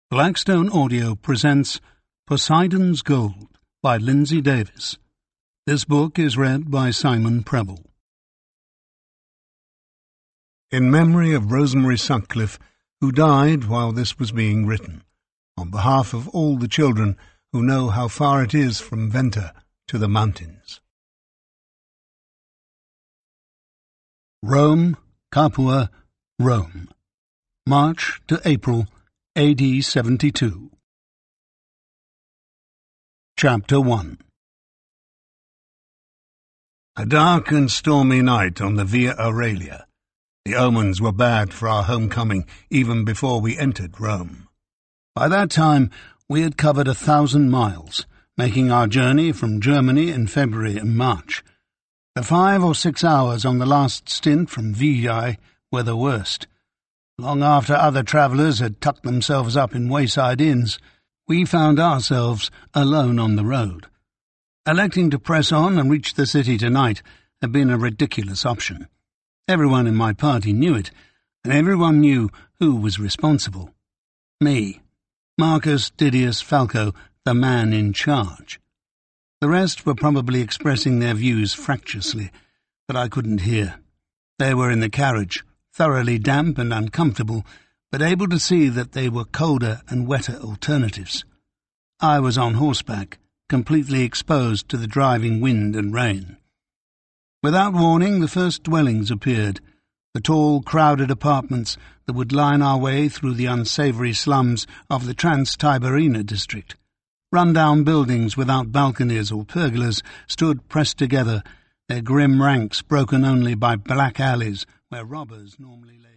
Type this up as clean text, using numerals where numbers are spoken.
Blackstone Audio presents Poseidon's Gold by Lindsay Davis. This book is read by Simon Preble. In memory of Rosemary Sutcliffe, who died while this was being written, on behalf of all the children who know how far it is from Venta to the mountains. Rome, Capua, Rome. March to April, AD 72. Chapter 1. A dark and stormy night on the Via Aurelia. The omens were bad for our homecoming even before we entered Rome. By that time we had covered 1,000 miles, making our journey from Germany in February and March. The 5 or 6 hours on the last stint from Veii were the worst. Long after other travellers had tucked themselves up in wayside inns, we found ourselves alone on the road. Electing to press on and reach the city tonight had been a ridiculous option. Everyone in my party knew it, and everyone knew who was responsible. Me, Marcus Didius Falco, the man in charge. The rest were probably expressing their views fractiously, but I couldn't hear. They were in the carriage, thoroughly damp and uncomfortable, but able to see that they were colder and wetter alternatives. I was on horseback, completely exposed to the driving wind and rain. Without warning, the first dwellings appeared, the tall, crowded apartments that would line our way through the unsavoury slums of the Trans-Tiberina district. Run-down buildings without balconies or pergolas stood pressed together, their grim ranks broken only by black alleys where robbers normally lay.